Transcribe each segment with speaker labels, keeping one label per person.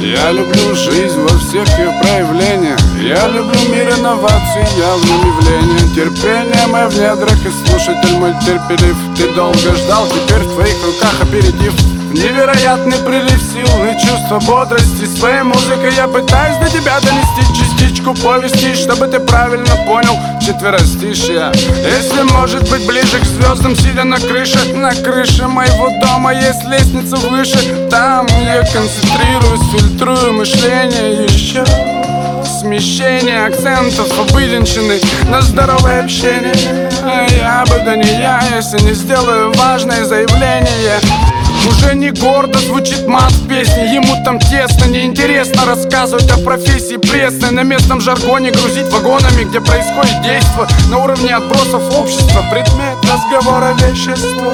Speaker 1: Я люблю жизнь во всех ее проявлениях. Я люблю мир инноваций, явным явлением. Терпение мое в недрах и слушатель мой терпелив. Ты долго ждал, теперь в твоих руках аперитив. Невероятный прилив сил и чувство бодрости. Своей музыкой я пытаюсь до тебя донести частичку повести, чтобы ты правильно понял четверостишье. Если может быть ближе к звездам, сидя на крыше. На крыше моего дома есть лестница выше. Там я концентрируюсь, фильтрую мышление. Еще смещение акцентов, обыденщины на здоровое общение. Я бы да не я, если не сделаю важное заявление. Уже не гордо звучит мат в песне. Ему там тесно, неинтересно рассказывать о профессии пресной. На местном жаргоне грузить вагонами, где происходит действо на уровне отбросов общества. Предмет разговора вещество.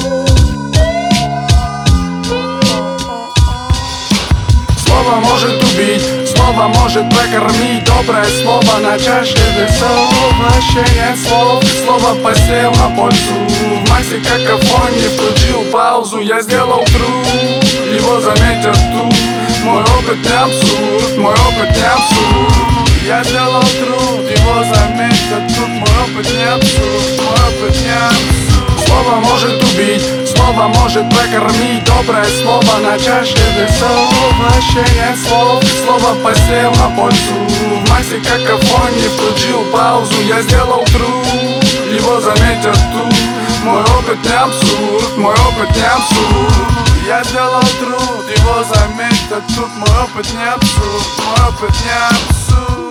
Speaker 1: Слово может убить, слово может прокормить. Доброе слово на чаше весов. Вообще нет слов, слово посеял на пользу. В массе какофонии включил паузу. Я сделал труд, его заметят тут. Мой опыт не абсурд, мой опыт не абсурд. Я сделал труд, его заметят тут. Мой опыт не абсурд, мой опыт не абсурд. Слово может убить, слово может прокормить. Доброе слово на чаше весов. Вообще нет слов, слово посеял на пользу. В массе какофонии включил паузу. Я сделал труд, его заметят тут. Мой опыт не абсурд, мой опыт не абсурд. Я сделал труд, его заметят тут. Мой опыт не абсурд, мой опыт не абсурд.